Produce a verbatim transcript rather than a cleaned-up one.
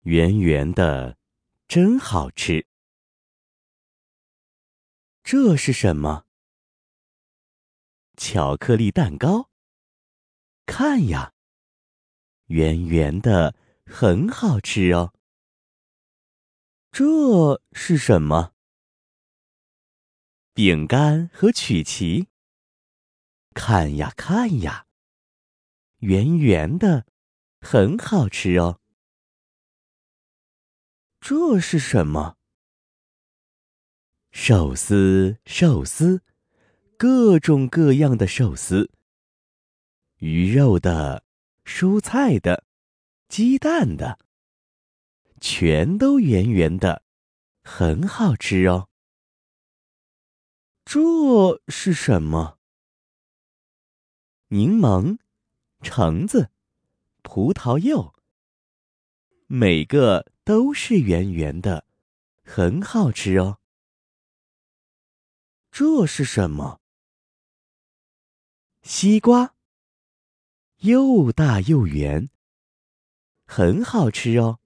圆圆的，真好吃。这是什么？巧克力蛋糕。看呀，圆圆的，很好吃哦。这是什么？饼干和曲奇。看呀看呀，圆圆的，很好吃哦。这是什么？寿司，寿司，各种各样的寿司，鱼肉的，蔬菜的，鸡蛋的，全都圆圆的，很好吃哦。这是什么？柠檬、橙子、葡萄柚，每个都是圆圆的，很好吃哦。这是什么？西瓜，又大又圆，很好吃哦。